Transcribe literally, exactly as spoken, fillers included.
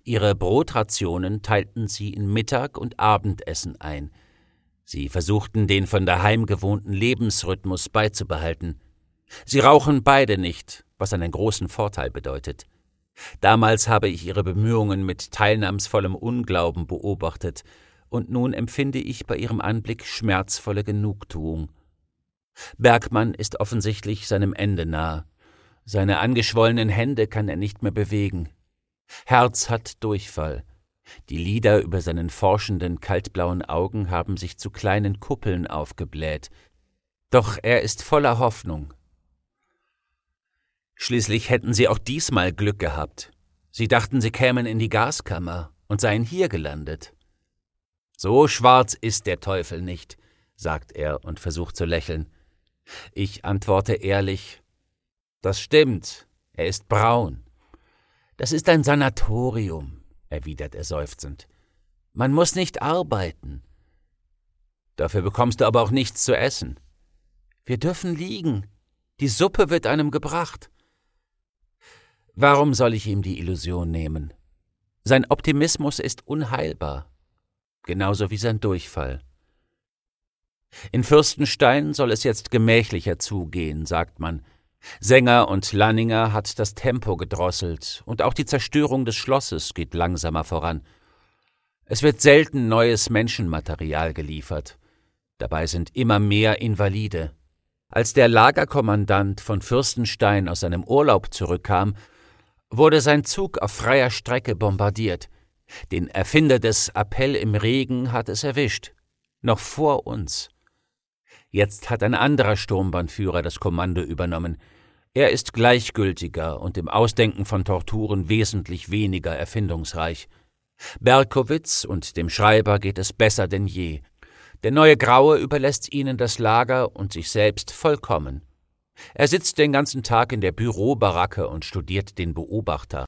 Ihre Brotrationen teilten sie in Mittag- und Abendessen ein. Sie versuchten, den von daheim gewohnten Lebensrhythmus beizubehalten. Sie rauchen beide nicht, was einen großen Vorteil bedeutet. Damals habe ich ihre Bemühungen mit teilnahmsvollem Unglauben beobachtet, und nun empfinde ich bei ihrem Anblick schmerzvolle Genugtuung. Bergmann ist offensichtlich seinem Ende nahe. Seine angeschwollenen Hände kann er nicht mehr bewegen. Herz hat Durchfall. Die Lider über seinen forschenden, kaltblauen Augen haben sich zu kleinen Kuppeln aufgebläht. Doch er ist voller Hoffnung. Schließlich hätten sie auch diesmal Glück gehabt. Sie dachten, sie kämen in die Gaskammer und seien hier gelandet. »So schwarz ist der Teufel nicht«, sagt er und versucht zu lächeln. Ich antworte ehrlich, »Das stimmt, er ist braun.« »Das ist ein Sanatorium«, erwidert er seufzend. »Man muss nicht arbeiten.« »Dafür bekommst du aber auch nichts zu essen.« »Wir dürfen liegen. Die Suppe wird einem gebracht.« Warum soll ich ihm die Illusion nehmen? Sein Optimismus ist unheilbar, genauso wie sein Durchfall. In Fürstenstein soll es jetzt gemächlicher zugehen, sagt man. Sänger und Lanninger hat das Tempo gedrosselt und auch die Zerstörung des Schlosses geht langsamer voran. Es wird selten neues Menschenmaterial geliefert. Dabei sind immer mehr Invalide. Als der Lagerkommandant von Fürstenstein aus seinem Urlaub zurückkam, wurde sein Zug auf freier Strecke bombardiert. Den Erfinder des Appell im Regen hat es erwischt. Noch vor uns. Jetzt hat ein anderer Sturmbahnführer das Kommando übernommen. Er ist gleichgültiger und im Ausdenken von Torturen wesentlich weniger erfindungsreich. Berkowitz und dem Schreiber geht es besser denn je. Der neue Graue überlässt ihnen das Lager und sich selbst vollkommen. Er sitzt den ganzen Tag in der Bürobaracke und studiert den Beobachter.